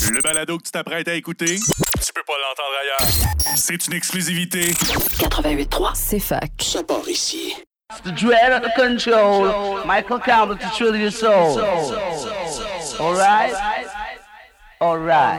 Le balado que tu t'apprêtes à écouter, tu peux pas l'entendre ailleurs. C'est une exclusivité. 88.3, c'est fac. Ça part ici. The dread of the control, Michael Campbell to thrill your soul. All right? All right.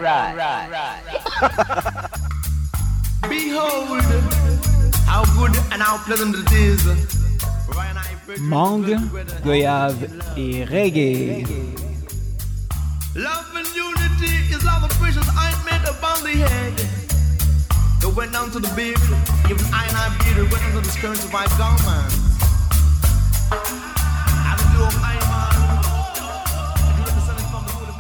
Behold, how good and how pleasant it is. Mangue, goyave et reggae. Love and unity is love of precious ointment upon the head. It went down to the beard, even I beard, it went into the skirts of my garment. I do of I man. You understand it from the holy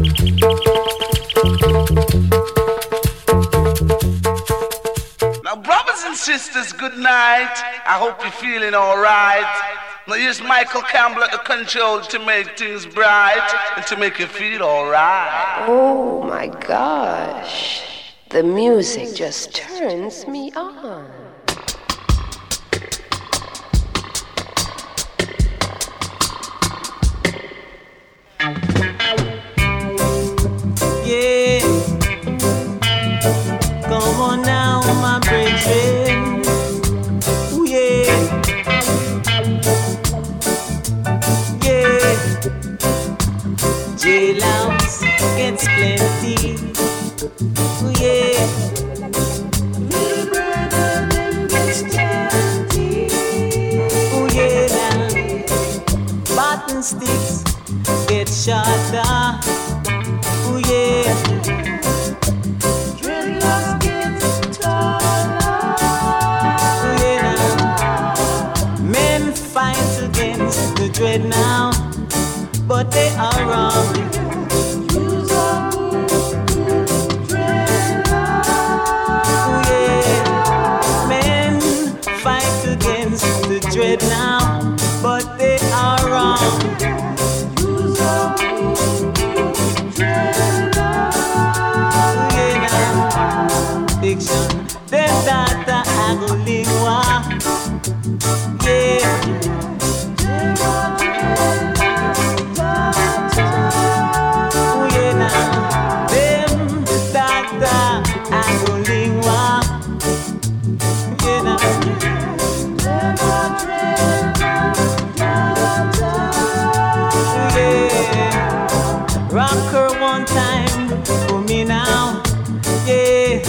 Now, brothers and sisters, good night. I hope you're feeling alright. Now, here's Michael Campbell at the control to make things bright and to make you feel alright. Oh my gosh. The music just turns me on. Yeah, come on now, my brethren. Ooh, yeah, yeah. Jailhouse gets plenty. Ooh, yeah. Ooh, yeah, now. Button sticks get shorter. Ooh, yeah. Dreadlocks get taller. Ooh, yeah, now. Men fight against the dread now, but they are wrong. Use a dreadlock. Ooh, yeah. Men fight against the dread now, but they are wrong. Fiction, then data agolingwa, yeah. Oh yeah, now them data agolingwa, yeah now. Yeah, rocker one time for me now, yeah.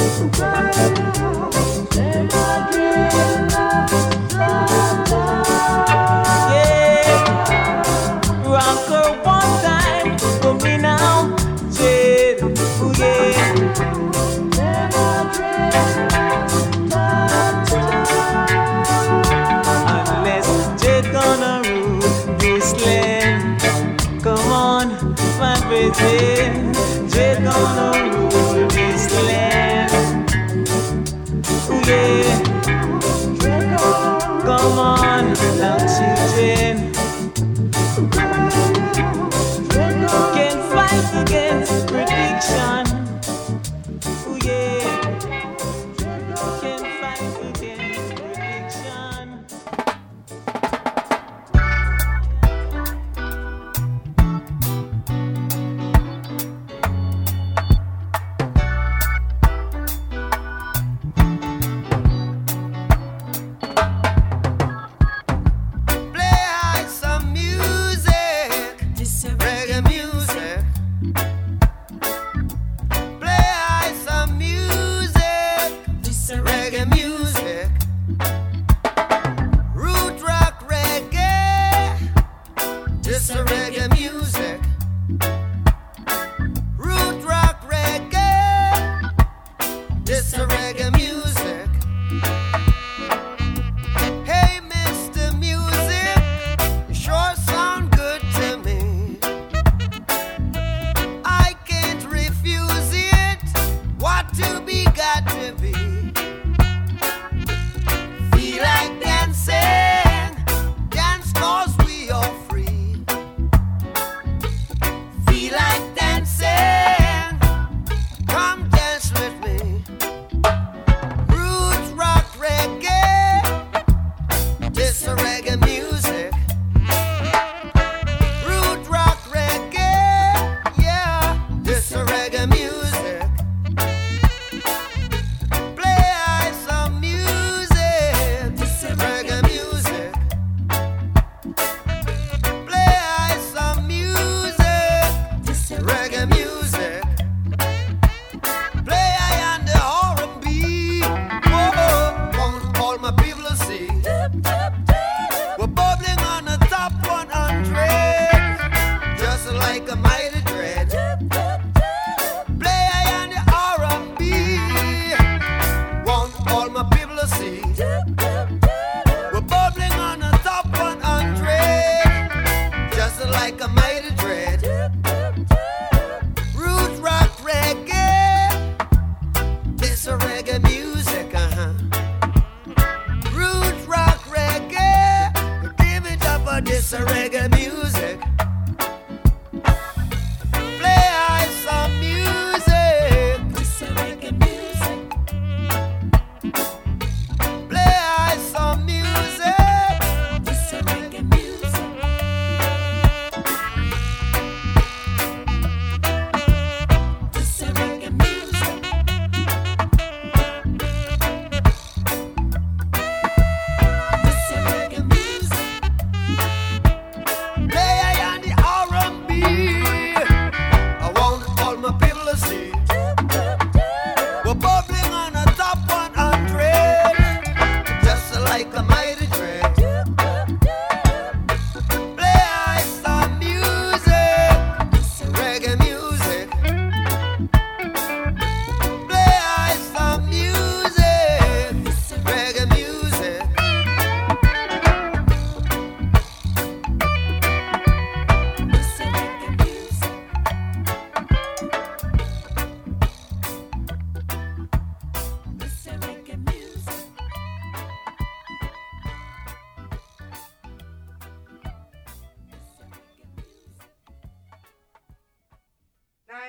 Rocker one time for me now, Jade. Ooh, yeah. Unless Jade gonna rule this land. Come on, my brethren. Jade gonna rule this land. Ooh, yeah. Come on, now children. Can't fight against prediction. Ooh, yeah. Can't fight against prediction.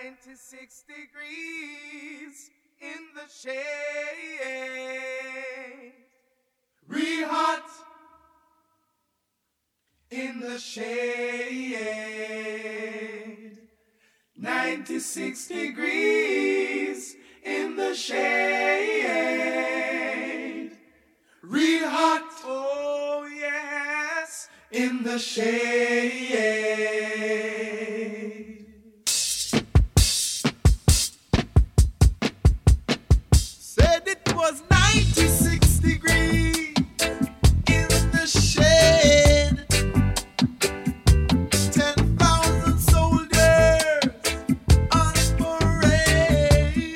96 degrees in the shade. Real hot in the shade. 96 degrees in the shade. Real hot, oh yes, in the shade. Said it was 96 degrees in the shade. 10,000 soldiers on parade,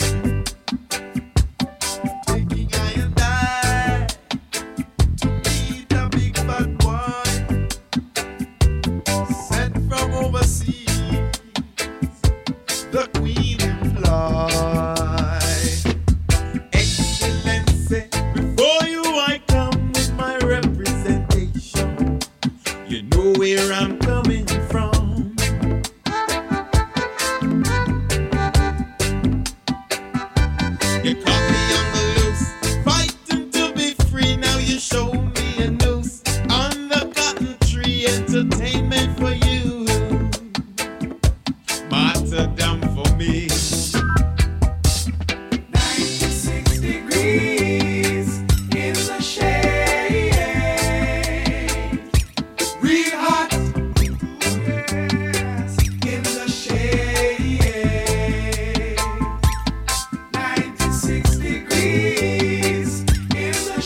taking I and I to meet a big bad boy sent from overseas, the Queen employ. Excellency, before you I come with my representation. You know where I'm coming from. You caught me on the loose, fighting to be free. Now you show me a noose on the cotton tree. Entertainment for you, martyrdom for me. 96 degrees in the shade. Real hot, yes, in the shade. 96 degrees in the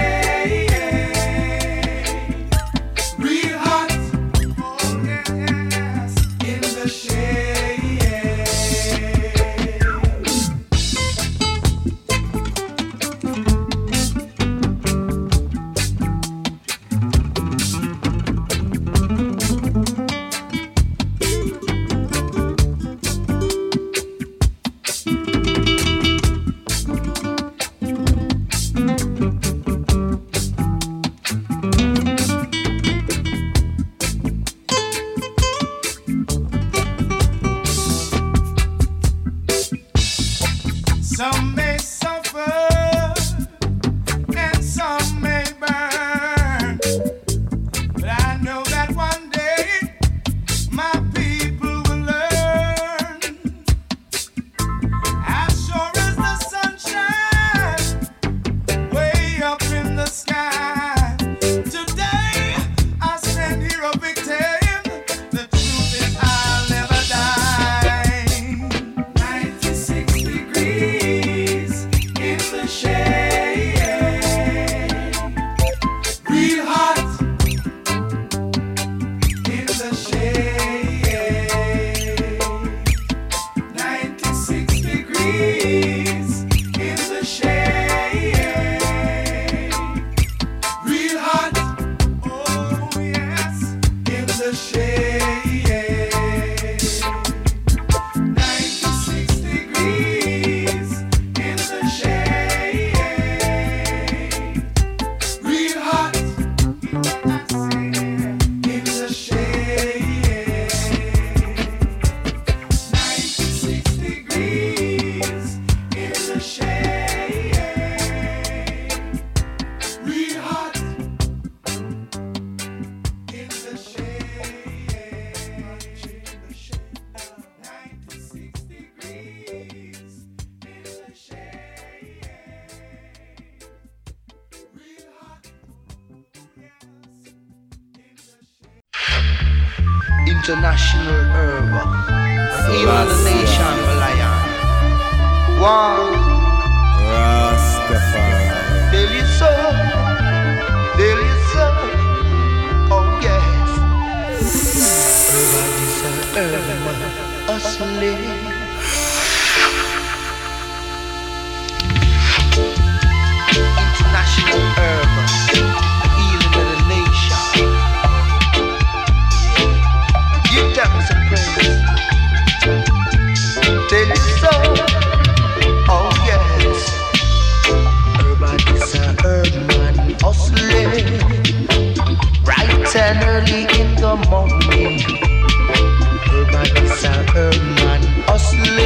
shade. Real hot, oh yes, in the shade. Some may suffer and some may burn, but I know that one day my people will learn. As sure as the sun shines way up in the sky, today I stand here a victim. The truth is I'll never die. 96 degrees in the shade. Real hot in the shade. 96 degrees in the shade. Real hot, oh yes, in the shade. 96 degrees in the shade. Real hot, I say, in the shade. 96 degrees in the shade. Real hot in the shade. 96 degrees in the shade. Real hot, yes, in the shade. International herb. Even the nation rely on. One, Rastafari. tell you so, tell you so. Oh yes. Everybody's an herb, hustling. International herb, healing of the nation. Give them some praise. Tell you so. Oh yes. Everybody's a herb man hustling. Bright and early in the morning. Everybody's a herb man hustling.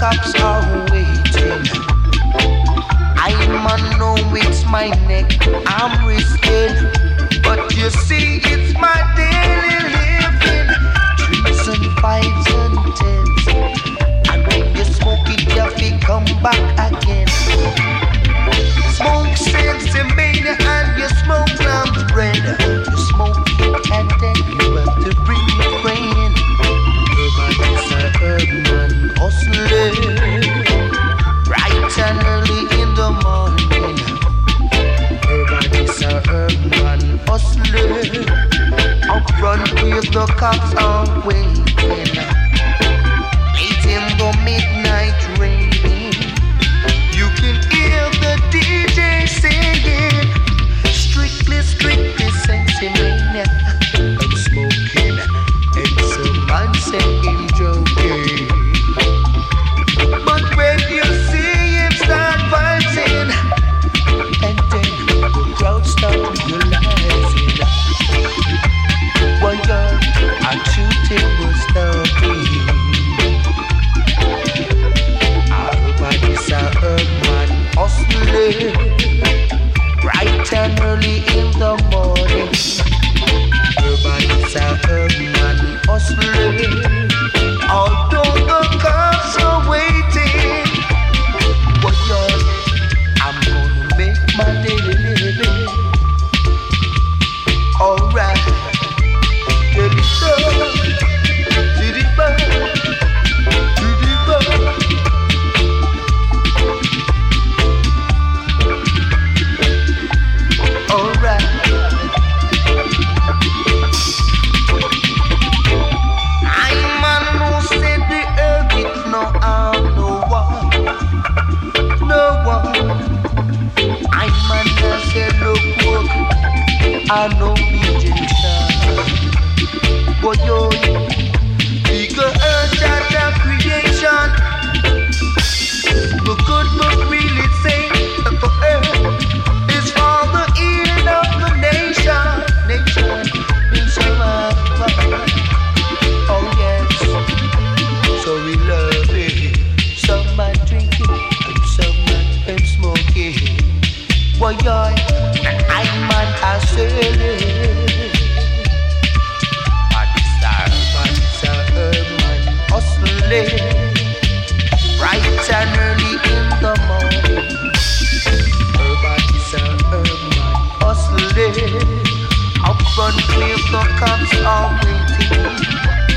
cops are waiting. I man know it's my neck I'm risking, but you see it's my daily living. 3s and 5s and 10s, and when you smoke it you feel come back again. Smoke Sensimania and you smoke lamb's bread. You smoke it and then you have to bring your friend. Everybody's a urban hustling, bright and early in the morning. Everybody's a urban hustling, up front with the cops are waiting. Late in the midnight rain, you can hear the DJ singing, strictly, strictly Sensimania. I'm smoking and some man saying joking. But when you see him start fighting, and then the crowd start realizing, well, our shooting was stopping. Everybody's a urban hustling, bright and early in the morning. Everybody's a urban hustling, although the cops are waiting. Well, I'm gonna make my daily living. Alright, get it done, did it burn, did it burn. Alright. I'm man who said the earth it no harm no one, no one. I'm man who said look work, I know Egyptian. But yo, bigger earth that creation. But good book really say that the earth is for the healing of the nation. Oh yes, so we love it. Some man drinking and some man smoking. Boy, I man I say body star, urban hustling, bright and early in the morning. Everybody's a urban hustling, up front with the cops are waiting.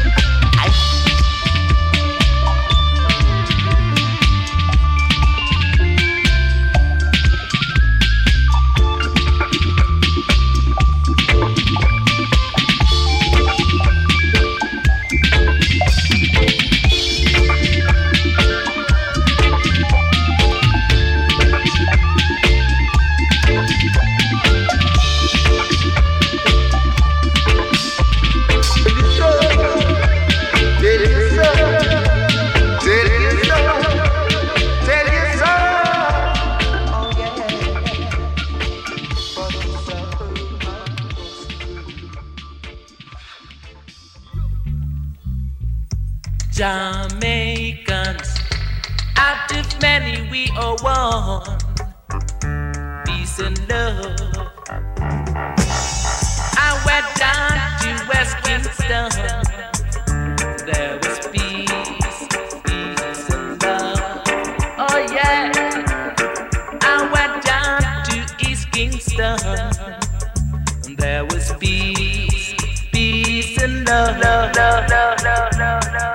Jamaicans, out of many we are one. Peace and love. I went down to West Kingston. There was peace, peace and love. Oh yeah. I went down to East Kingston. There was peace, peace and love, love, love, love, love, love, love.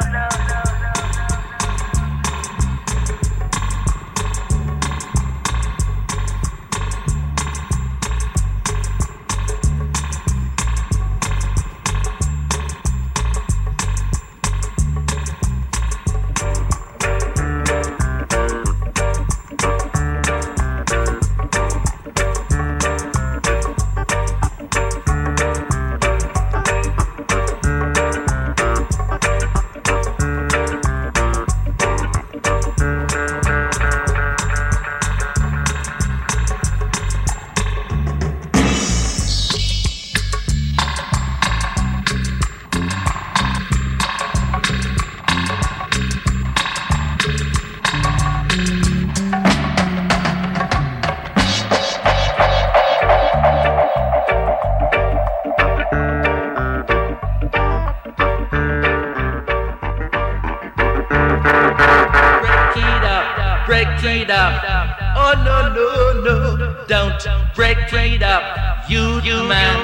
it up. Oh no, no, no, don't break it up. You man.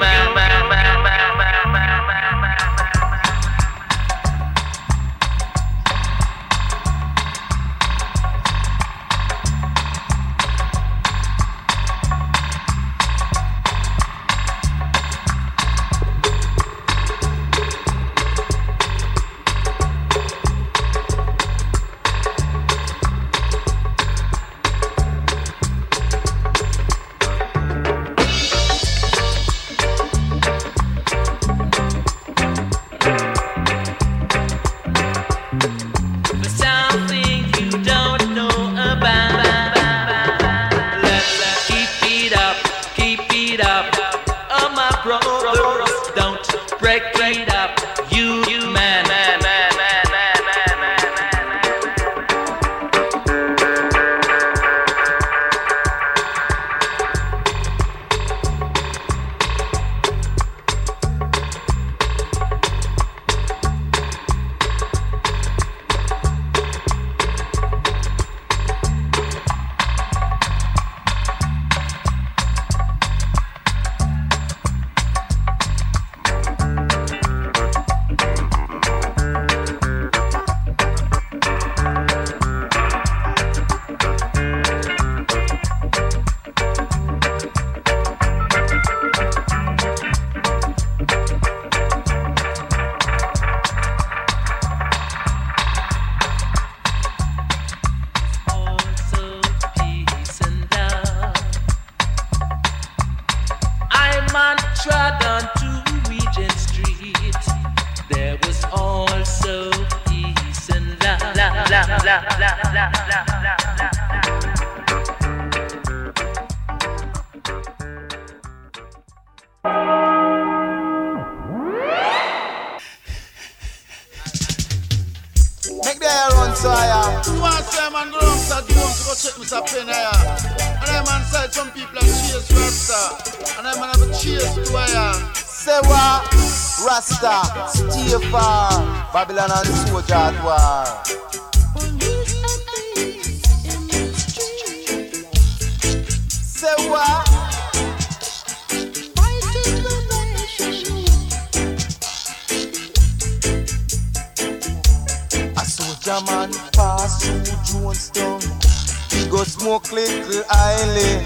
Babylon and soldier at war. Say what? A soldier man pass through Jonestown. He go smoke little island.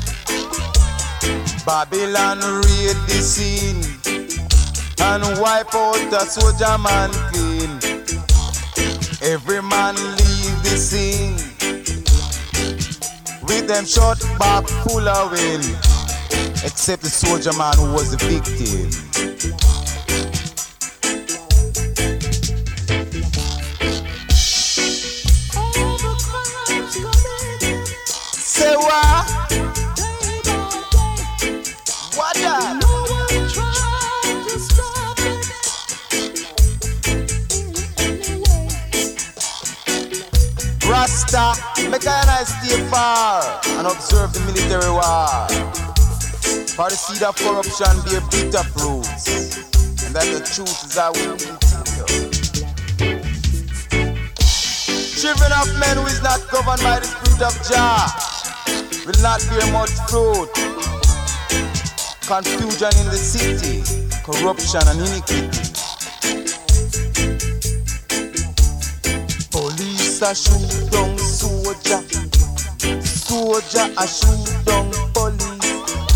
Babylon raid the scene and wipe out a soldier man clean. Every man leave the scene with them shot back full of wind, except the soldier man who was the victim. Say what? What that? Rasta, make a nice stay far and observe the military war. For the seed of corruption bear bitter fruits, and that the truth is I will tell you. Children of men who is not governed by the spirit of Jah will not bear much fruit. Confusion in the city, corruption and iniquity. Police a shoot down soldier, soldier a shoot down police.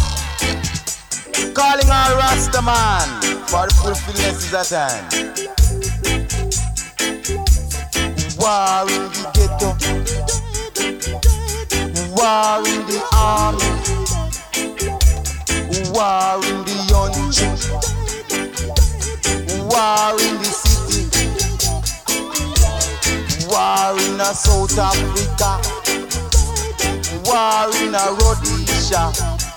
Calling all Rasta man, for the fulfillment is at hand. War in the ghetto, war in the army, war in the country, war in the city, war in a South Africa, war in a Rhodesia.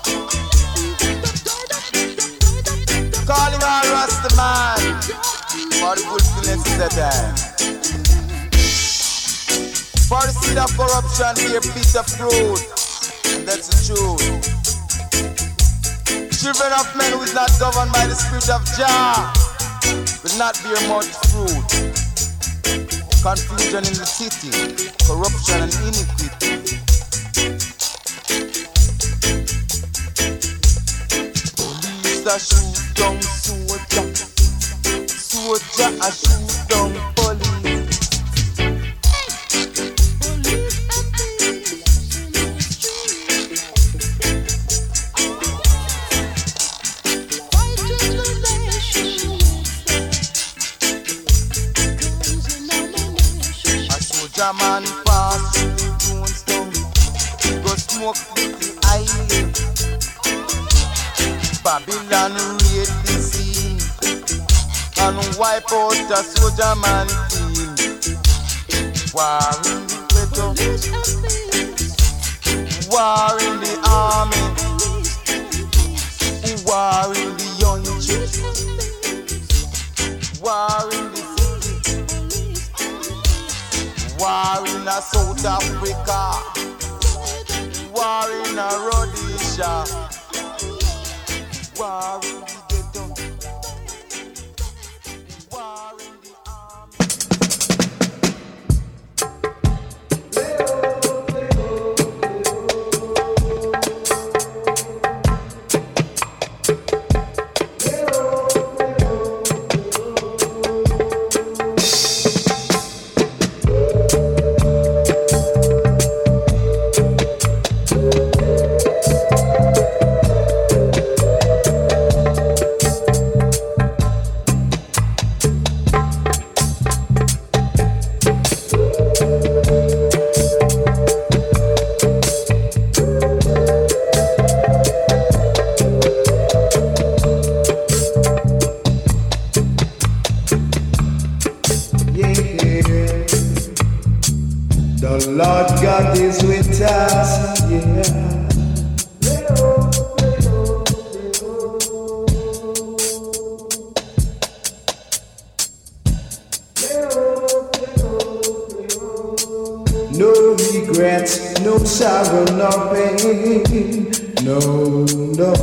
Calling all Rasta man, for the fulfillment is at hand. For the seed of corruption bear bitter fruit, and that's the truth. Children of men who is not governed by the spirit of Jah will not bear much fruit. confusion in the city, corruption and iniquity. Police a shoot down soldier, soldier a shoot down police. A man pass through Jonestown, he go smoke little island. Babylon raid the scene and wipe out a soldier man team. War in the ghetto, war in the army, war in the young church, war in the war in a South Africa, war in a Rhodesia, war in the ghetto, war in the Lord God is with us, yeah. No regrets, no sorrow, no pain, no, no.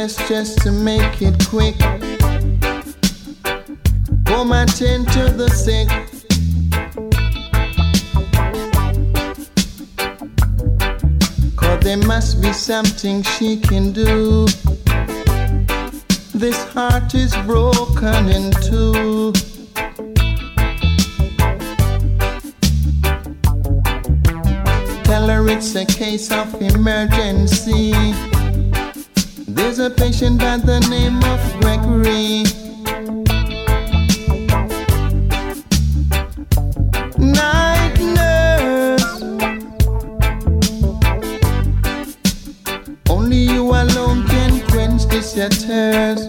best just to make it quick. Home attend to the sick. Cause there must be something she can do. This heart is broken in two. Tell her it's a case of emergency. There's a patient by the name of Gregory. Night nurse, only you alone can quench this your thirst.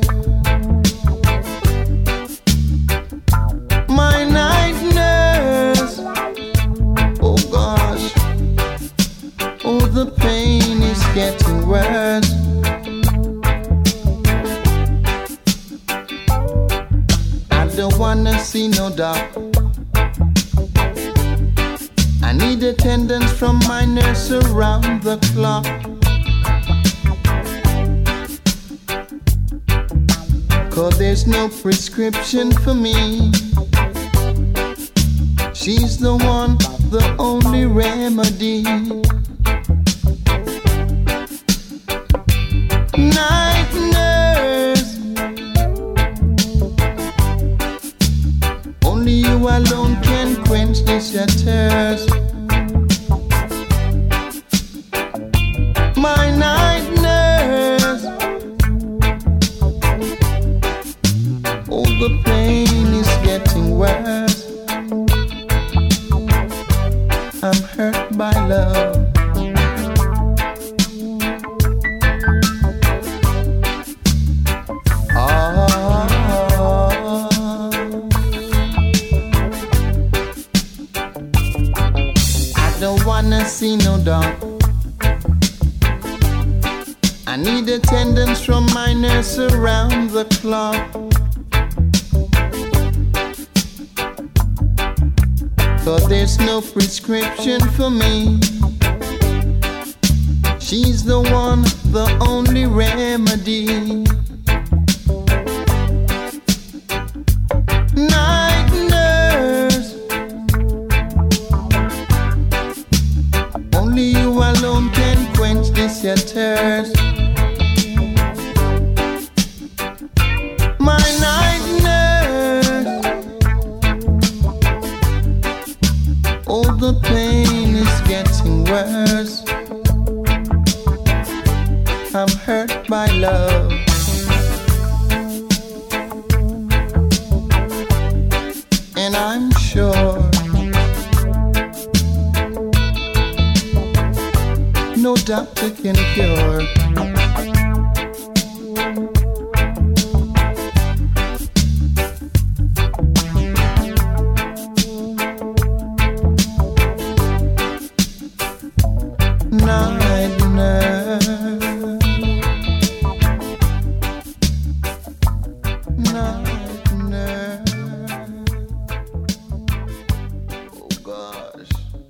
My night nurse, oh gosh, oh the pain is getting worse. I don't wanna see no doctor. I need attendance from my nurse around the clock. Cause there's no prescription for me. She's the one, the only remedy. Night nurse, only you alone can quench this your thirst. My night nurse, oh the pain is getting worse. I'm hurt by love. I don't wanna see no dog. I need attendance from my nurse around the clock. Cause there's no prescription for me. She's the one, the only remedy. Night nurse, only you alone can quench this your thirst. My night nurse, oh the pain is getting worse. I'm hurt by love. And I'm sure no doctor can cure. Night nurse, night nurse, oh gosh.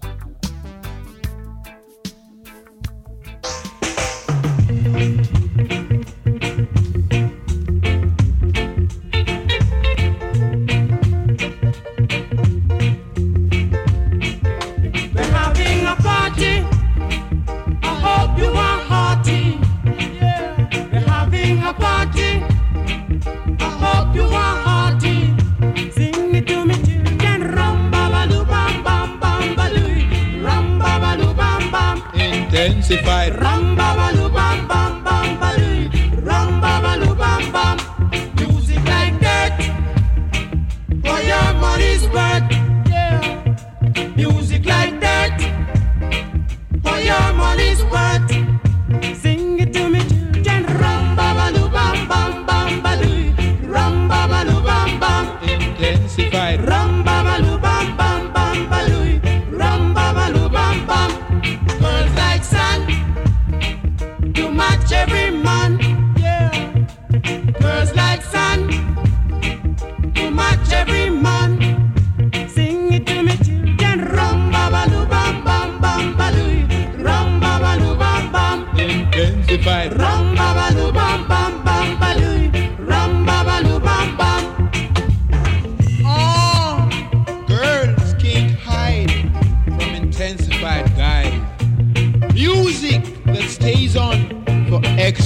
We're having a party. I hope you are hearty. Yeah. We're having a party. I hope you are hearty. Sing it to me, children. Rum ba ba doo bam bam bam ba doo. Rum ba ba doo bam bam. Intensified. Rum ba ba doo bam bam bam ba doo. Rum ba ba doo bam bam. Music like that, for your money's worth. Yeah. Music like that, for your money's worth. Sing it to me, children. Rum ba ba doo bam bam bam ba doo. Rum ba ba doo bam bam. Intensified. Rum ba ba doo bam bam bam ba doo. Rum ba ba doo bam bam. Girls like sun to match every man. Yeah. Girls like sun to match every man. Sing it to me, children. Rum ba ba doo bam bam bam ba doo. Rum ba ba doo bam bam. Intensified. Rum ba ba doo bam bam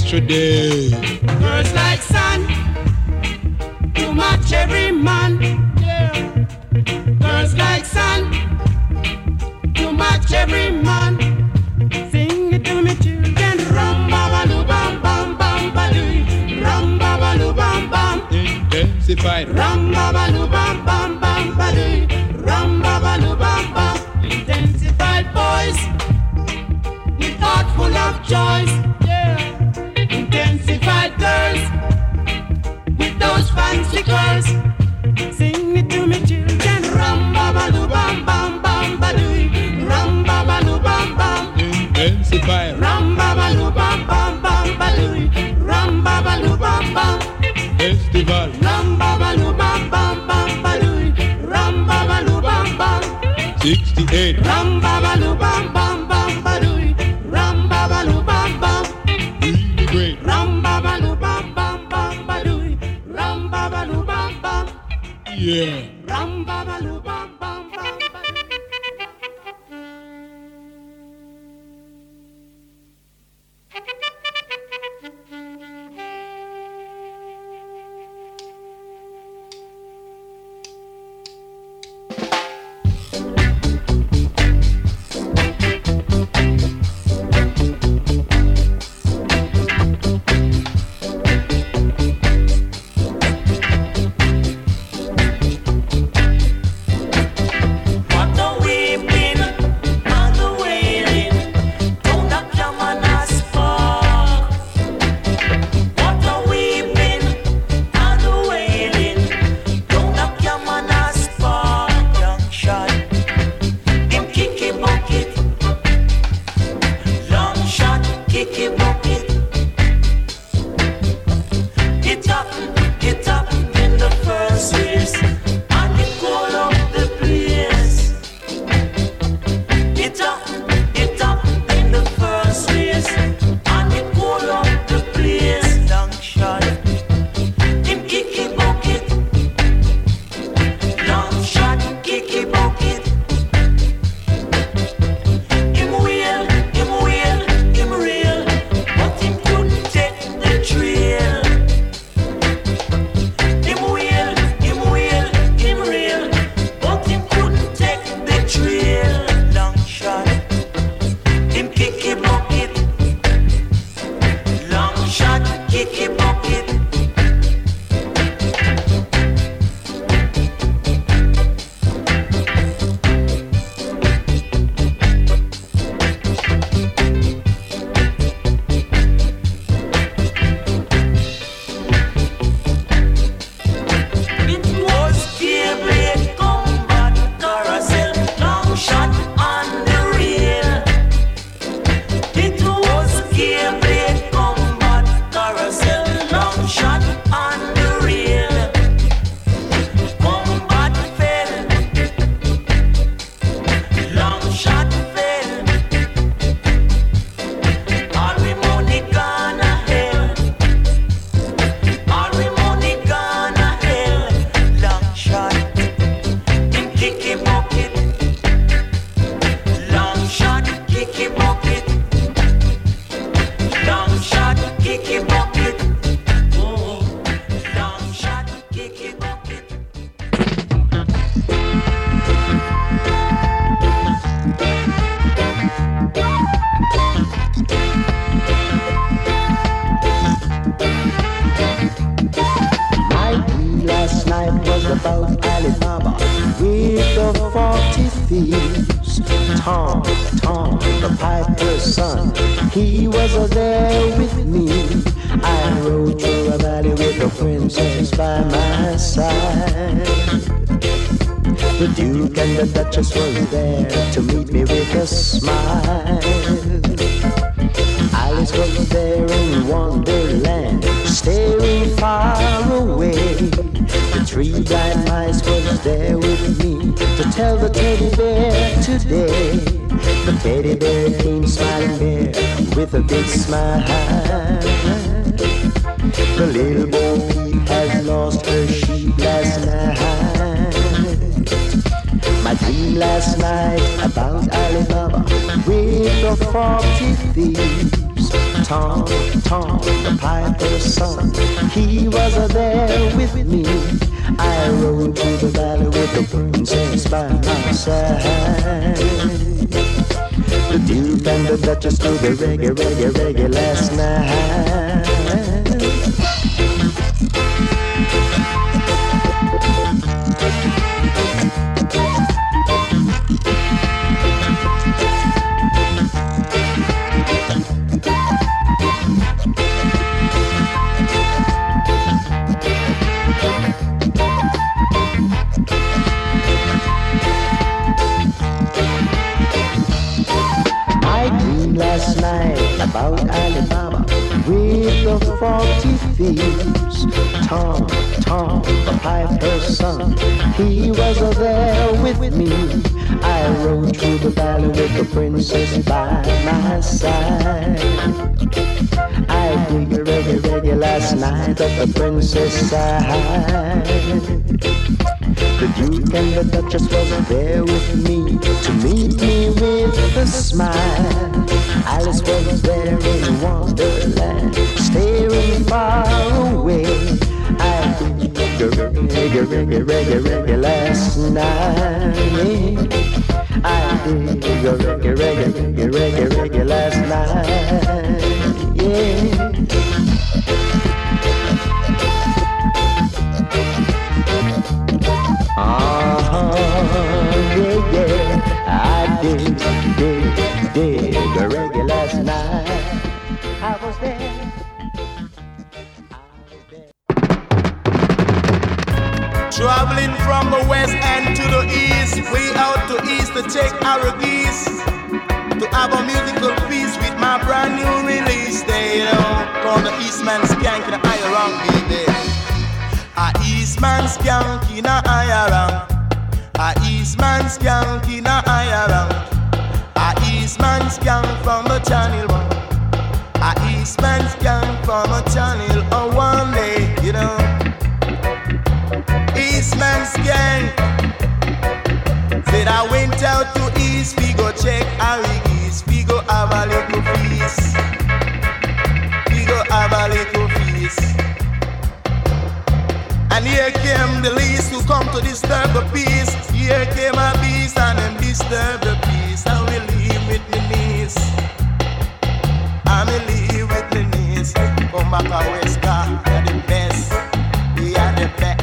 yesterday. Girls like sun to match every man. Yeah. Girls like sun to match every man. Sing it to me, children. Rum baba lu bam bam bam baloo. Rum baba lu bam bam. Intensified. Rum baba lu bam bam bam baloo. Rum baba lu bam bam. Intensified boys with heart full of joys. Yeah. Intensified girls with those fancy curls. Sing it to me, children. Rum baba lu bam bam bam baloo. Rum baba lu bam bam. Intensified. Rum baba lu bam bam bam baloo. Rum baba lu bam bam. Festival. Rum baba lu bam bam bam baloo. Rum baba lu bam bam. 68. Rum baba lu bam bam bam baloo. Rum baba lu bam bam. Really great. Rum baba lu bam bam bam baloo. Rum baba lu bam bam. Yeah. Rum baba lu bam bam bam. about Alibaba with the 40 thieves. Tom, the piper's son, he was there with me. I rode through a valley with the princess by my side. The Duke and the Duchess was there to meet me with a smile. Alice was there in Wonderland, staring far away. The three blind mice was there with me to tell the teddy bear today. The teddy bear came smiling there with a big smile. The little Bo Peep has lost her sheep last night. My dream last night about Alibaba with the 40 thieves. Tom, the piper's son, he was there with me. I rode through the valley with the princess by my side. The Duke and the Duchess to the reggae last night. Last night about Alibaba with the 40 thieves. Tom, the piper's son, he was there with me. I rode through the valley with the princess by my side. I did the reggae last night at the princess' side. The Duke and the Duchess was there with me to meet me with a smile. Alice was there in Wonderland, staring far away. I did the reggae last night. I did the reggae last night. Yeah. Yeah, I did the reggae last night. I was there. Traveling from the west and to the east, way out to east to take our geese, to have a musical feast with my brand new release. They call the Eastman Skank in the higher rank, baby. A Eastman Skank in a higher rank. A Eastman Skank in a higher rank. A Eastman Skank from a channel 1. A Eastman Skank from a channel 1 day, you know. Eastman Skank said I went out to East, we go check our geese, we go have a little feast, we go have a little feast. And here came the least who come to disturb the peace. Here came a beast and them disturb the peace. I will leave with my niece. I will leave with my niece. Come back to West Car, we are the best. We are the best.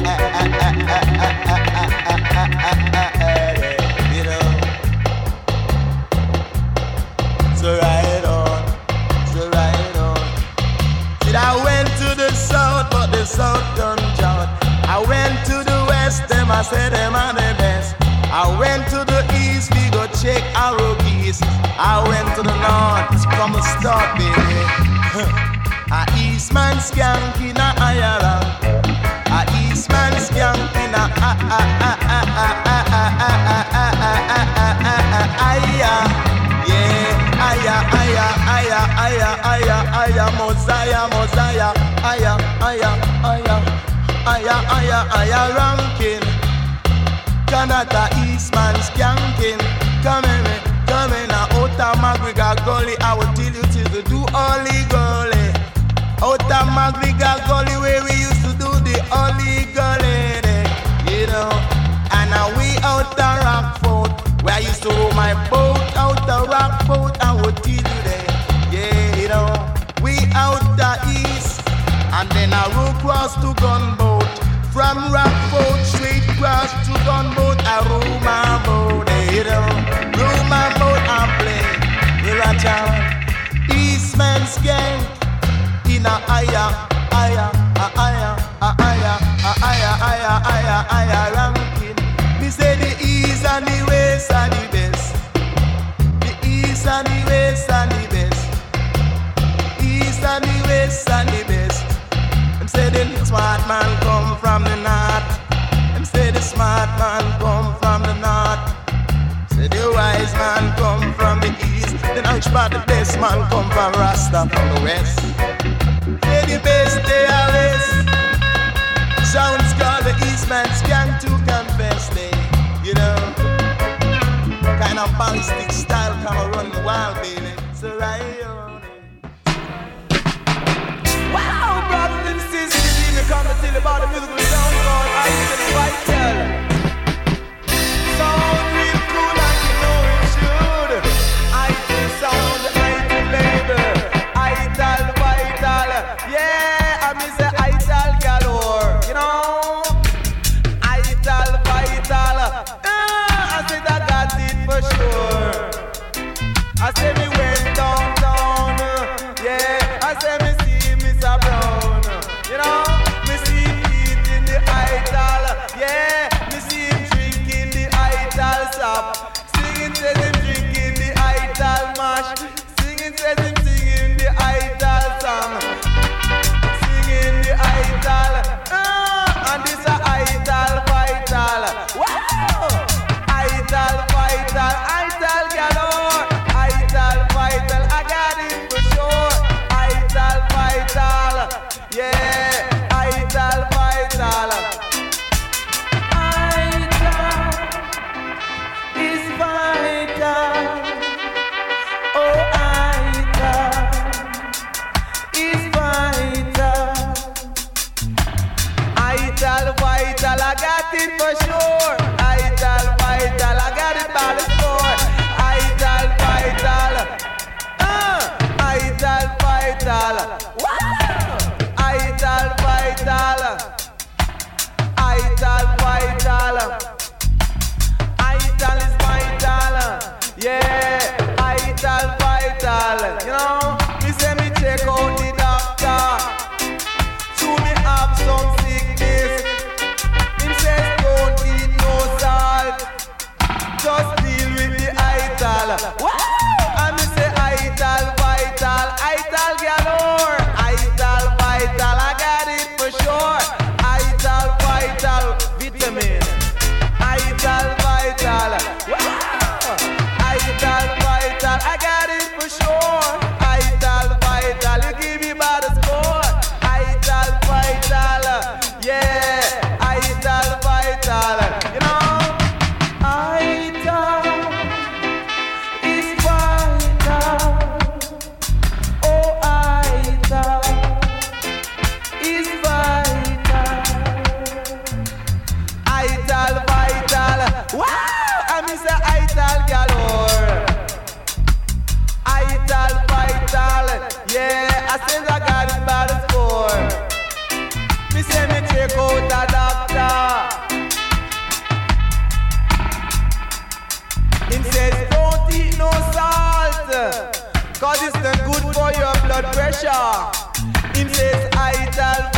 You know. So ride on, so ride on. See, I went to the south, but the south done shout. I went to the west, them I said them are the best. I went to the east, we go check our geese. I went to the north, come and stop baby. A Eastman Skank in a higher rank. A Eastman Skank in a Mosiah ranking. Canada Eastman Skanking. Come in, out of Magriga Gully. I will tell you to do Oli Gully. Out of Magriga Gully where we used to do the Oli Gully, you know. And now we out the Rockford, where I used to row my boat out the Rockford. I will tell you that, yeah, you know. We out the east, and then I row cross to Gunboat. From Rockford straight cross to Gunboat, I row my boat, you know. Row my boat and play. Here I town, Eastman Skank in a higher ranking. Me say the east and the west are the best. The east and the west are the best. East and the west are the best. Them say the smart man come from the north. Them say the smart man come from the north. Say the wise man come from the east. Then which part the best man come from Rasta from the west. Say the best they are west. Sounds called the Eastman Skank to confess they, you know. Kind of ballistic style come run the wild baby. So right on it. about the musical sound called Ital Vital. Sound real cool like you know it should. Ital sound, Ital label, Ital Vital. Yeah, I miss the Ital galore, you know. Ital Vital. I said I got it for sure. I say me went downtown, yeah. I say me see Mr. Brown, you know. Me see him eating the Ital, yeah. Me see him drinking the Ital sap. Singing says him drinking the Ital mash. Singing says him singing the Ital song. Singing the Ital, and this a Ital Vital. Wow! Ital Vital, Ital galore. Ital Vital, I got it for sure. Ital Vital, yeah. Ital Vital. Ital is vital. Oh, Ital is vital. Ital Vital, I got it for sure. Ital Vital, I got it by the score. Ital Vital, Ital Vital, wow! Ital Vital, Ital Vital, Ital is vital, yeah. Ital Vital, you know. Me say me check out the doctor. To me have some sickness. Him says don't eat no salt. Just deal with the Ital. Wow! And me say Ital Vital, Ital galore. Ital Vital, I got it for sure. Ital Vital, vitamin. Ital Vital, wow! Ital Vital, I got it for sure. Ital Vital, you give me by the score. Ital Vital, yeah. Ital Vital, you know. Ital is vital. Oh, Ital is vital. Ital Vital, wow! I miss the Ital galore. Ital Vital, yeah. I said I got it by the score. Me say me check out the doctor. Him says don't eat no salt, cause it's not good for your blood pressure. Him says Ital